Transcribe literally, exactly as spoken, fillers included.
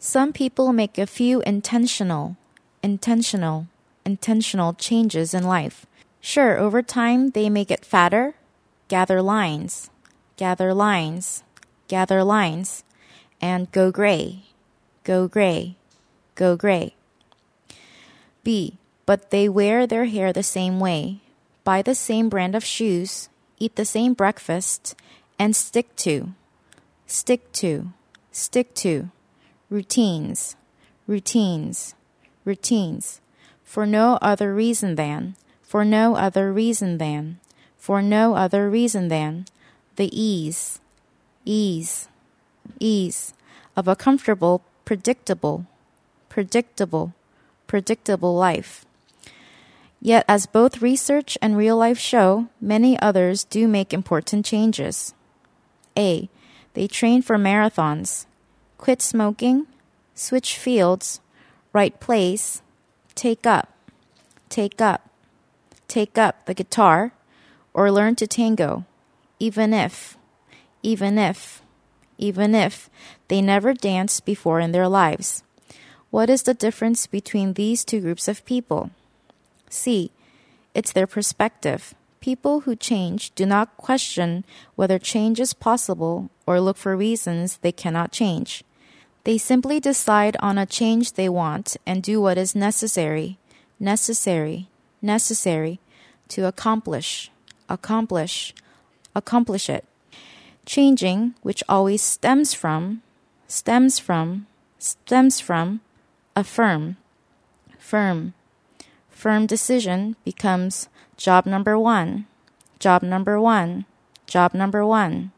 Some people make a few intentional, intentional, intentional changes in life. Sure, over time they may get fatter, gather lines, gather lines, gather lines, and go gray, go gray, go gray. B. But they wear their hair the same way, buy the same brand of shoes, eat the same breakfast, and stick to, stick to, stick to, routines, routines, routines, for no other reason than, for no other reason than, for no other reason than, the ease, ease, ease of a comfortable, predictable, predictable, predictable life. Yet, as both research and real life show, many others do make important changes. A. They train for marathons, quit smoking, switch fields, right place, take up, take up, take up the guitar, or learn to tango, even if, even if, even if they never danced before in their lives. What is the difference between these two groups of people? C. It's their perspective. People who change do not question whether change is possible or look for reasons they cannot change. They simply decide on a change they want and do what is necessary, necessary, necessary to accomplish, accomplish, accomplish it. Changing, which always stems from, stems from, stems from, a firm, firm, firm decision becomes job number one, job number one, job number one.